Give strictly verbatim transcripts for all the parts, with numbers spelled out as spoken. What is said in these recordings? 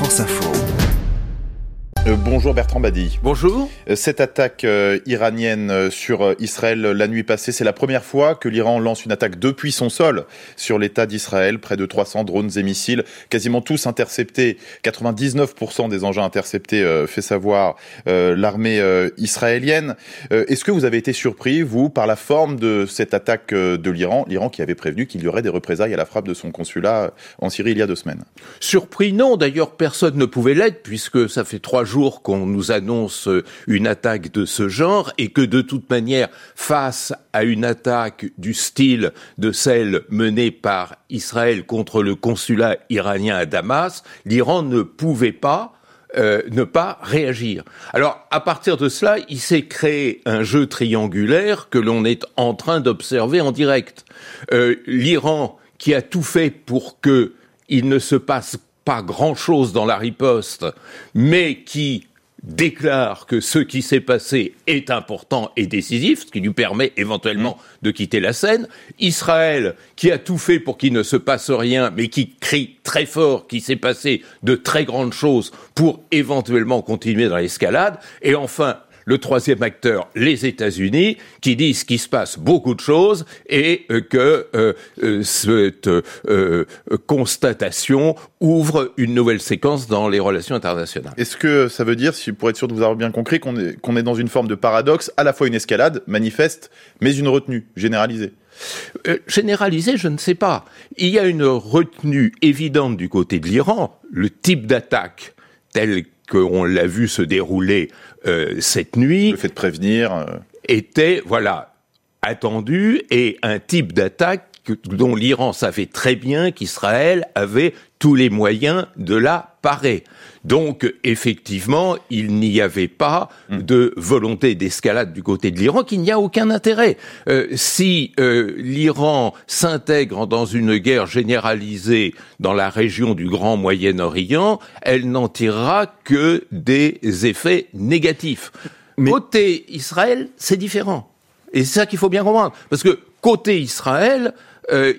France Info. Euh, bonjour Bertrand Badi. Bonjour. Euh, cette attaque euh, iranienne euh, sur euh, Israël euh, la nuit passée, c'est la première fois que l'Iran lance une attaque depuis son sol sur l'État d'Israël. Près de trois cents drones et missiles, quasiment tous interceptés. quatre-vingt-dix-neuf pour cent des engins interceptés, euh, fait savoir euh, l'armée euh, israélienne. Euh, est-ce que vous avez été surpris, vous, par la forme de cette attaque euh, de l'Iran, l'Iran qui avait prévenu qu'il y aurait des représailles à la frappe de son consulat en Syrie il y a deux semaines? Surpris, non. D'ailleurs, personne ne pouvait l'être, puisque ça fait trois jours qu'on nous annonce une attaque de ce genre et que de toute manière, face à une attaque du style de celle menée par Israël contre le consulat iranien à Damas, l'Iran ne pouvait pas Euh, ne pas réagir. Alors, à partir de cela, il s'est créé un jeu triangulaire que l'on est en train d'observer en direct. Euh, L'Iran, qui a tout fait pour que il ne se passe pas grand-chose dans la riposte, mais qui déclare que ce qui s'est passé est important et décisif, ce qui lui permet éventuellement mmh. de quitter la scène. Israël, qui a tout fait pour qu'il ne se passe rien, mais qui crie très fort qu'il s'est passé de très grandes choses pour éventuellement continuer dans l'escalade. Et enfin, le troisième acteur, les États-Unis, qui disent qu'il se passe beaucoup de choses et euh, que euh, euh, cette euh, constatation ouvre une nouvelle séquence dans les relations internationales. Est-ce que ça veut dire, si, pour être sûr de vous avoir bien compris, qu'on est, qu'on est dans une forme de paradoxe, à la fois une escalade manifeste, mais une retenue généralisée? Euh, généralisée, je ne sais pas. Il y a une retenue évidente du côté de l'Iran. Le type d'attaque tel qu'on l'a vu se dérouler euh, cette nuit, le fait de prévenir, euh... était voilà attendu, et un type d'attaque dont l'Iran savait très bien qu'Israël avait tous les moyens de la parer. Donc, effectivement, il n'y avait pas mmh. de volonté d'escalade du côté de l'Iran, qu'il n'y a aucun intérêt. Euh, si euh, l'Iran s'intègre dans une guerre généralisée dans la région du Grand Moyen-Orient, elle n'en tirera que des effets négatifs. Mais... Côté Israël, c'est différent. Et c'est ça qu'il faut bien comprendre. Parce que côté Israël, euh,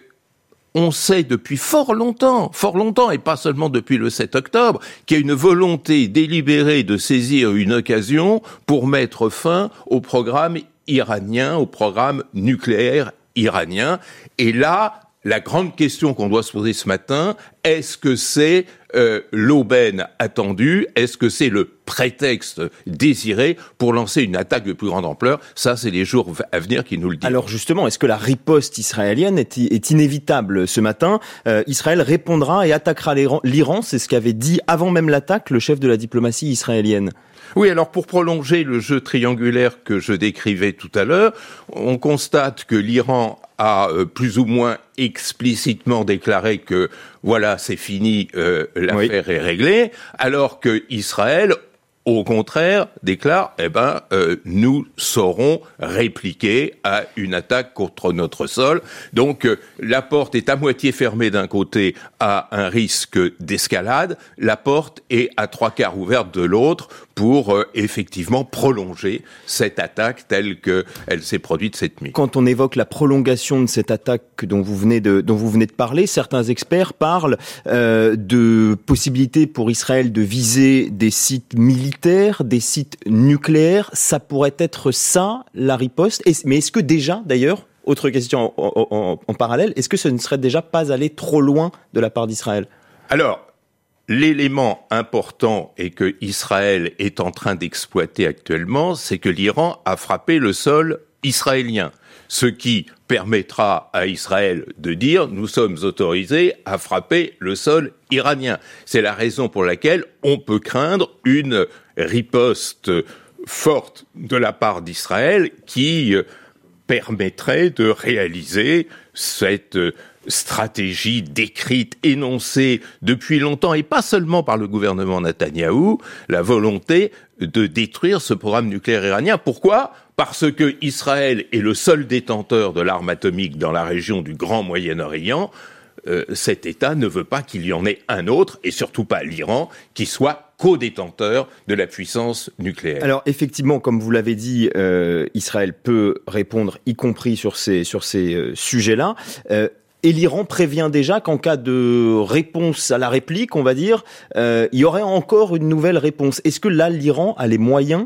on sait depuis fort longtemps, fort longtemps, et pas seulement depuis le sept octobre, qu'il y a une volonté délibérée de saisir une occasion pour mettre fin au programme iranien, au programme nucléaire iranien. Et là, la grande question qu'on doit se poser ce matin, est-ce que c'est euh, l'aubaine attendue? Est-ce que c'est le prétexte désiré pour lancer une attaque de plus grande ampleur? Ça, c'est les jours à venir qui nous le disent. Alors justement, est-ce que la riposte israélienne est, est inévitable ce matin? euh, Israël répondra et attaquera l'Iran, l'Iran, c'est ce qu'avait dit avant même l'attaque le chef de la diplomatie israélienne. Oui, alors pour prolonger le jeu triangulaire que je décrivais tout à l'heure, on constate que l'Iran a euh, plus ou moins explicitement déclaré que voilà, c'est fini, euh, l'affaire oui. est réglée, alors que Israël, au contraire, déclare, eh ben, euh, nous saurons répliquer à une attaque contre notre sol. Donc, euh, la porte est à moitié fermée d'un côté à un risque d'escalade, la porte est à trois quarts ouverte de l'autre pour euh, effectivement prolonger cette attaque telle qu'elle s'est produite cette nuit. Quand on évoque la prolongation de cette attaque dont vous venez de, dont vous venez de parler, certains experts parlent euh, de possibilités pour Israël de viser des sites militaires, des sites nucléaires. Ça pourrait être ça, la riposte. Et, mais est-ce que déjà, d'ailleurs, autre question en, en, en parallèle, est-ce que ce ne serait déjà pas aller trop loin de la part d'Israël? Alors, l'élément important et que Israël est en train d'exploiter actuellement, c'est que l'Iran a frappé le sol israélien, ce qui permettra à Israël de dire « nous sommes autorisés à frapper le sol iranien ». C'est la raison pour laquelle on peut craindre une riposte forte de la part d'Israël qui permettrait de réaliser cette stratégie décrite, énoncée depuis longtemps, et pas seulement par le gouvernement Netanyahou, la volonté de détruire ce programme nucléaire iranien. Pourquoi ? Parce que Israël est le seul détenteur de l'arme atomique dans la région du Grand Moyen-Orient. Euh, cet État ne veut pas qu'il y en ait un autre, et surtout pas l'Iran, qui soit co-détenteur de la puissance nucléaire. Alors effectivement, comme vous l'avez dit, euh, Israël peut répondre, y compris sur ces, sur ces euh, sujets-là. Euh, Et l'Iran prévient déjà qu'en cas de réponse à la réplique, on va dire, euh, il y aurait encore une nouvelle réponse. Est-ce que là, l'Iran a les moyens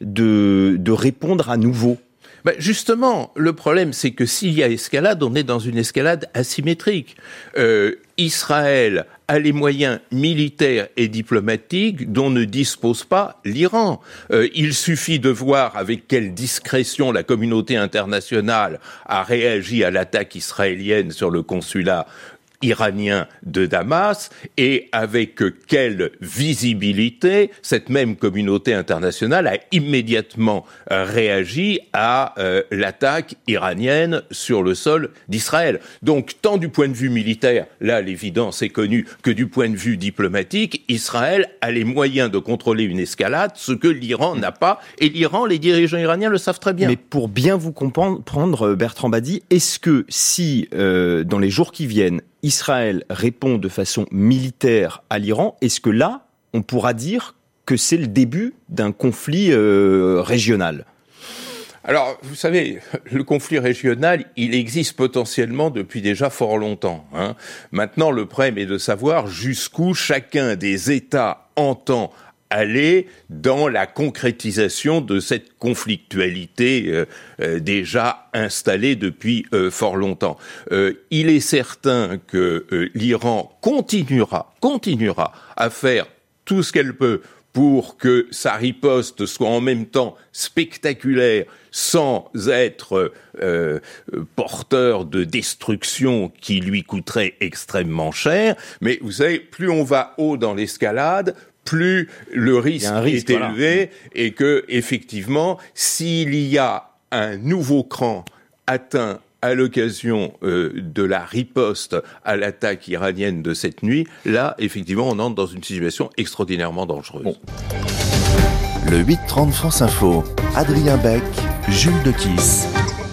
de, de répondre à nouveau ? Ben justement, le problème, c'est que s'il y a escalade, on est dans une escalade asymétrique. Euh, Israël a les moyens militaires et diplomatiques dont ne dispose pas l'Iran. Euh, il suffit de voir avec quelle discrétion la communauté internationale a réagi à l'attaque israélienne sur le consulat iranien de Damas et avec quelle visibilité cette même communauté internationale a immédiatement euh, réagi à euh, l'attaque iranienne sur le sol d'Israël. Donc, tant du point de vue militaire, là l'évidence est connue, que du point de vue diplomatique, Israël a les moyens de contrôler une escalade, ce que l'Iran n'a pas, et l'Iran, les dirigeants iraniens le savent très bien. Mais pour bien vous comprendre, Bertrand Badi, est-ce que si, euh, dans les jours qui viennent, Israël répond de façon militaire à l'Iran, est-ce que là, on pourra dire que c'est le début d'un conflit euh, régional ? Alors, vous savez, le conflit régional, il existe potentiellement depuis déjà fort longtemps. Hein. Maintenant, le problème est de savoir jusqu'où chacun des États entend aller dans la concrétisation de cette conflictualité euh, euh, déjà installée depuis euh, fort longtemps. Euh, il est certain que euh, l'Iran continuera, continuera à faire tout ce qu'elle peut pour que sa riposte soit en même temps spectaculaire, sans être euh, porteur de destruction qui lui coûterait extrêmement cher. Mais vous savez, plus on va haut dans l'escalade, plus le risque, risque est élevé, voilà. Et que, effectivement, s'il y a un nouveau cran atteint à l'occasion euh, de la riposte à l'attaque iranienne de cette nuit, là, effectivement, on entre dans une situation extraordinairement dangereuse. Bon. Le huit trente France Info, Adrien Beck, Jules Dequisse.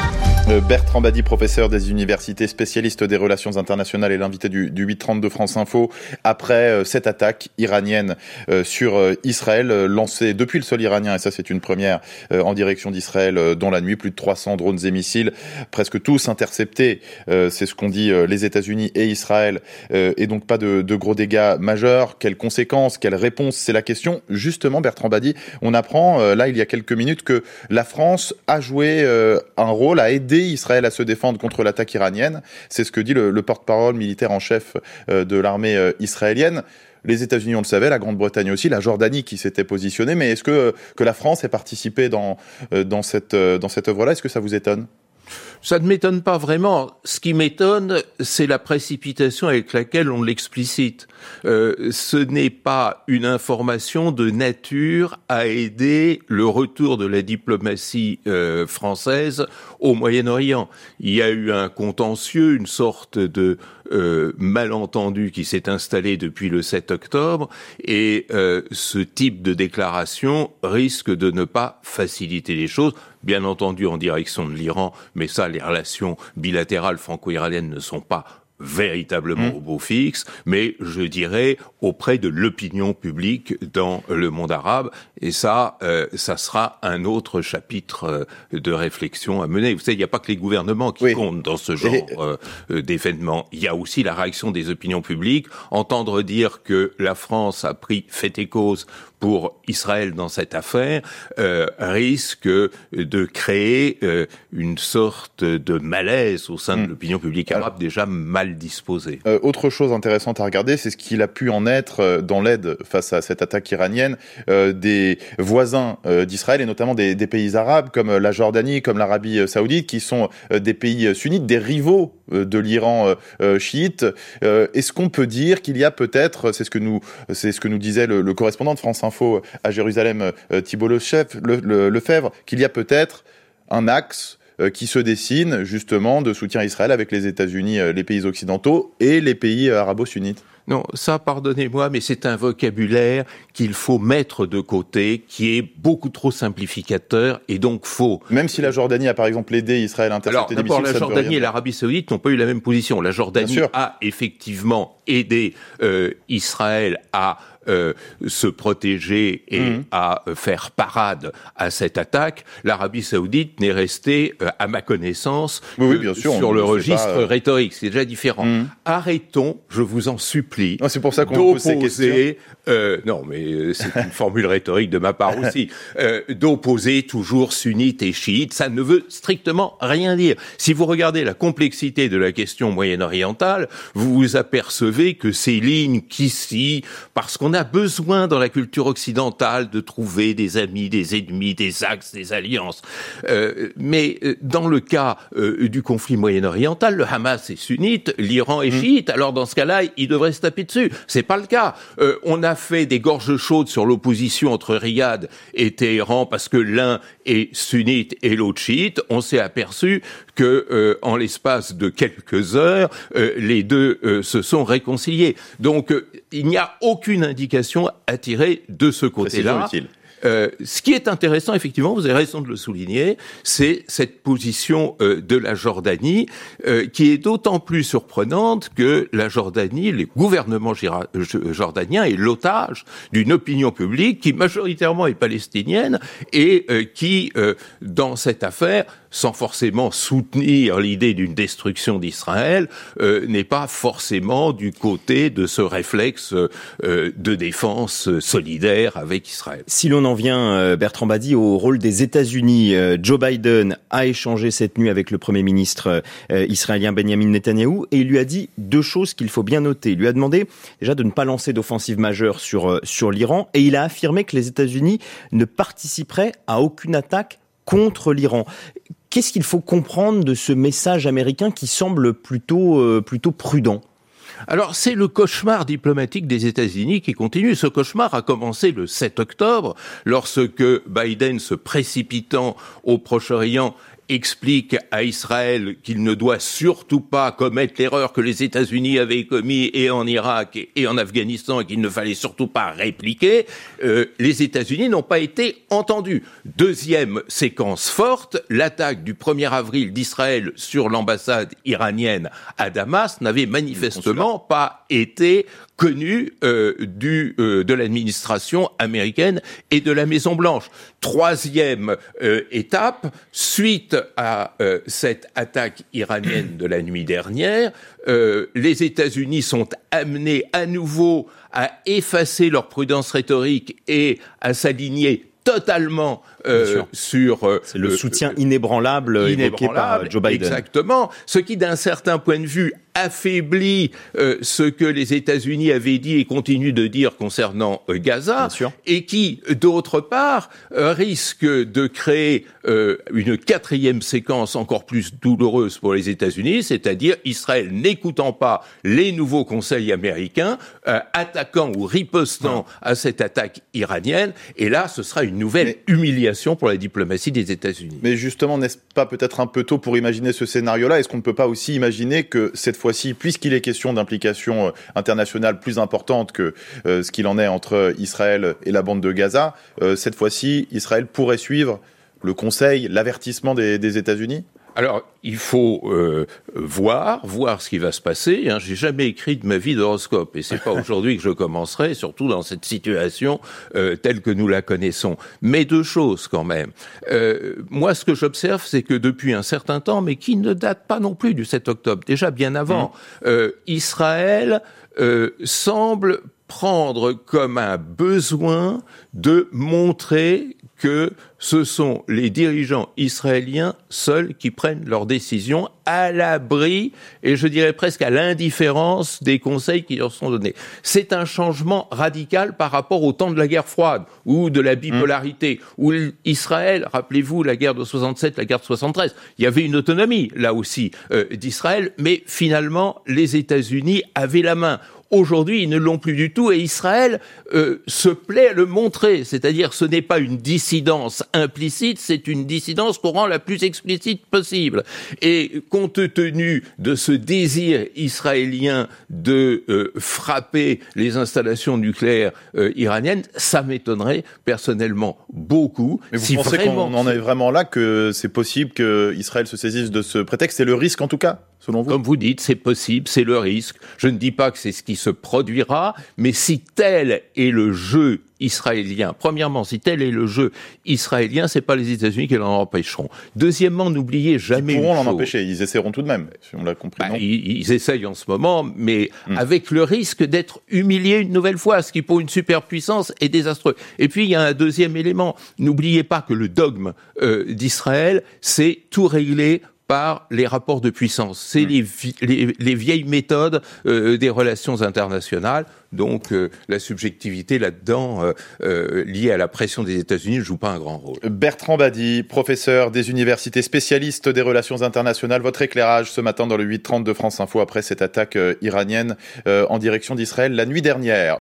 Bertrand Badi, professeur des universités, spécialiste des relations internationales et l'invité du, du huit trente de France Info. Après euh, cette attaque iranienne euh, sur euh, Israël, euh, lancée depuis le sol iranien, et ça c'est une première, euh, en direction d'Israël, euh, dans la nuit, plus de trois cents drones et missiles, presque tous interceptés, euh, c'est ce qu'ont dit euh, les États-Unis et Israël, euh, et donc pas de, de gros dégâts majeurs. Quelles conséquences, quelles réponses, c'est la question. Justement, Bertrand Badi, on apprend euh, là il y a quelques minutes que la France a joué euh, un rôle, a aidé Israël à se défendre contre l'attaque iranienne. C'est ce que dit le, le porte-parole militaire en chef euh, de l'armée euh, israélienne. Les États-Unis, on le savait, la Grande-Bretagne aussi, la Jordanie qui s'était positionnée. Mais est-ce que, que la France ait participé dans, euh, dans cette, euh, dans cette œuvre-là ? Est-ce que ça vous étonne ? Ça ne m'étonne pas vraiment. Ce qui m'étonne, c'est la précipitation avec laquelle on l'explicite. Euh, ce n'est pas une information de nature à aider le retour de la diplomatie euh, française au Moyen-Orient. Il y a eu un contentieux, une sorte de euh, malentendu qui s'est installé depuis le sept octobre, et euh, ce type de déclaration risque de ne pas faciliter les choses, bien entendu en direction de l'Iran, mais ça, les relations bilatérales franco-iraniennes ne sont pas véritablement mmh. au beau fixe, mais je dirais auprès de l'opinion publique dans le monde arabe, et ça, euh, ça sera un autre chapitre euh, de réflexion à mener. Vous savez, il n'y a pas que les gouvernements qui oui. comptent dans ce genre euh, d'événements. Il y a aussi la réaction des opinions publiques. Entendre dire que la France a pris fait et cause pour Israël dans cette affaire euh, risque de créer euh, une sorte de malaise au sein mmh. de l'opinion publique arabe Alors, déjà mal disposée. Euh, autre chose intéressante à regarder, c'est ce qu'il a pu en être euh, dans l'aide face à cette attaque iranienne euh, des voisins euh, d'Israël et notamment des, des pays arabes comme la Jordanie, comme l'Arabie saoudite, qui sont euh, des pays sunnites, des rivaux euh, de l'Iran euh, chiite. Euh, est-ce qu'on peut dire qu'il y a peut-être, c'est ce que nous, c'est ce que nous disait le, le correspondant de France Info à Jérusalem, euh, Thibault Lefebvre, le, le, Lefebvre, qu'il y a peut-être un axe euh, qui se dessine justement de soutien à Israël avec les États-Unis, euh, les pays occidentaux et les pays euh, arabo-sunnites. Non, ça, pardonnez-moi, mais c'est un vocabulaire qu'il faut mettre de côté, qui est beaucoup trop simplificateur et donc faux. Même si la Jordanie a par exemple aidé Israël à intercepter des missiles. Alors, d'abord, la Jordanie et l'Arabie Saoudite n'ont pas eu la même position. La Jordanie a effectivement aidé euh, Israël à euh, se protéger et mmh. à euh, faire parade à cette attaque, l'Arabie Saoudite n'est restée, euh, à ma connaissance, oui, oui, bien sûr, sur le registre pas, euh... rhétorique. C'est déjà différent. Mmh. Arrêtons, je vous en supplie, non, c'est pour ça qu'on pose ces questions. Euh, non, mais c'est une formule rhétorique de ma part aussi, euh, d'opposer toujours sunnites et chiites. Ça ne veut strictement rien dire. Si vous regardez la complexité de la question moyen-orientale, vous vous apercevez que ces lignes qu'ici, parce qu'on a besoin dans la culture occidentale de trouver des amis, des ennemis, des axes, des alliances. Euh, mais dans le cas euh, du conflit moyen-oriental, le Hamas est sunnite, l'Iran est chiite. Alors dans ce cas-là, il devrait se taper dessus. C'est pas le cas. Euh, on a fait des gorges chaudes sur l'opposition entre Riyad et Téhéran parce que l'un est sunnite et l'autre chiite. On s'est aperçu que euh, en l'espace de quelques heures, euh, les deux euh, se sont réconciliés. Donc euh, il n'y a aucune indication à tirer de ce côté-là. Euh, ce qui est intéressant, effectivement, vous avez raison de le souligner, c'est cette position euh, de la Jordanie euh, qui est d'autant plus surprenante que la Jordanie, les gouvernements gira- jordaniens est l'otage d'une opinion publique qui majoritairement est palestinienne et euh, qui, euh, dans cette affaire, sans forcément soutenir l'idée d'une destruction d'Israël, euh, n'est pas forcément du côté de ce réflexe euh, de défense solidaire avec Israël. Si l'on en vient, euh, Bertrand Badi, au rôle des États-Unis, euh, Joe Biden a échangé cette nuit avec le Premier ministre euh, israélien Benjamin Netanyahou et il lui a dit deux choses qu'il faut bien noter. Il lui a demandé déjà de ne pas lancer d'offensive majeure sur, euh, sur l'Iran et il a affirmé que les États-Unis ne participeraient à aucune attaque contre l'Iran. Qu'est-ce qu'il faut comprendre de ce message américain qui semble plutôt, euh, plutôt prudent ? Alors, c'est le cauchemar diplomatique des États-Unis qui continue. Ce cauchemar a commencé le sept octobre, lorsque Biden, se précipitant au Proche-Orient, explique à Israël qu'il ne doit surtout pas commettre l'erreur que les États-Unis avaient commis et en Irak et en Afghanistan et qu'il ne fallait surtout pas répliquer. Euh, les États-Unis n'ont pas été entendus. Deuxième séquence forte, l'attaque du premier avril d'Israël sur l'ambassade iranienne à Damas n'avait manifestement pas été connu euh, du euh, de l'administration américaine et de la Maison-Blanche. Troisième euh, étape, suite à euh, cette attaque iranienne de la nuit dernière, euh, les États-Unis sont amenés à nouveau à effacer leur prudence rhétorique et à s'aligner totalement euh, sur euh, c'est le soutien inébranlable, inébranlable évoqué par Joe Biden. Exactement. Ce qui, d'un certain point de vue, affaiblit euh, ce que les États-Unis avaient dit et continuent de dire concernant euh, Gaza, et qui, d'autre part, euh, risque de créer euh, une quatrième séquence encore plus douloureuse pour les États-Unis, c'est-à-dire Israël n'écoutant pas les nouveaux conseils américains, euh, attaquant ou ripostant ah. à cette attaque iranienne, et là, ce sera une nouvelle Mais... humiliation pour la diplomatie des États-Unis. Mais justement, n'est-ce pas peut-être un peu tôt pour imaginer ce scénario-là ? Est-ce qu'on ne peut pas aussi imaginer que cette fois-ci, puisqu'il est question d'implications internationales plus importantes que euh, ce qu'il en est entre Israël et la bande de Gaza, euh, cette fois-ci, Israël pourrait suivre le conseil, l'avertissement des, des États-Unis ? Alors, il faut euh, voir, voir ce qui va se passer. Hein. J'ai jamais écrit de ma vie d'horoscope, et c'est pas aujourd'hui que je commencerai, surtout dans cette situation euh, telle que nous la connaissons. Mais deux choses quand même. Euh, moi, ce que j'observe, c'est que depuis un certain temps, mais qui ne date pas non plus du sept octobre, déjà bien avant, mmh. euh, Israël euh, semble prendre comme un besoin de montrer que ce sont les dirigeants israéliens seuls qui prennent leurs décisions à l'abri, et je dirais presque à l'indifférence des conseils qui leur sont donnés. C'est un changement radical par rapport au temps de la guerre froide, ou de la bipolarité, mmh. où Israël, rappelez-vous la guerre de soixante-sept, la guerre de soixante-treize, il y avait une autonomie, là aussi, euh, d'Israël, mais finalement, les États-Unis avaient la main. Aujourd'hui, ils ne l'ont plus du tout et Israël euh, se plaît à le montrer. C'est-à-dire, ce n'est pas une dissidence implicite, c'est une dissidence qu'on rend la plus explicite possible. Et compte tenu de ce désir israélien de euh, frapper les installations nucléaires euh, iraniennes, ça m'étonnerait personnellement beaucoup. Mais vous si pensez vraiment... qu'on en est vraiment là, que c'est possible qu'Israël se saisisse de ce prétexte ? C'est le risque en tout cas ? selon vous ? Comme vous dites, c'est possible, c'est le risque. Je ne dis pas que c'est ce qui se produira, mais si tel est le jeu israélien, premièrement, si tel est le jeu israélien, c'est pas les États-Unis qui l'en empêcheront. Deuxièmement, n'oubliez jamais Ils pourront une l'en chose. empêcher, ils essaieront tout de même, si on l'a compris, Bah, non ? ils, ils essayent en ce moment, mais Mm. avec le risque d'être humiliés une nouvelle fois, ce qui pour une superpuissance est désastreux. Et puis il y a un deuxième élément. N'oubliez pas que le dogme euh, d'Israël, c'est tout régler par les rapports de puissance. C'est Mm. les, vi- les, les vieilles méthodes euh, des relations internationales. Donc euh, la subjectivité là-dedans, euh, euh, liée à la pression des États-Unis, ne joue pas un grand rôle. Bertrand Badi, professeur des universités, spécialiste des relations internationales, votre éclairage ce matin dans le huit trente de France Info après cette attaque euh, iranienne euh, en direction d'Israël la nuit dernière.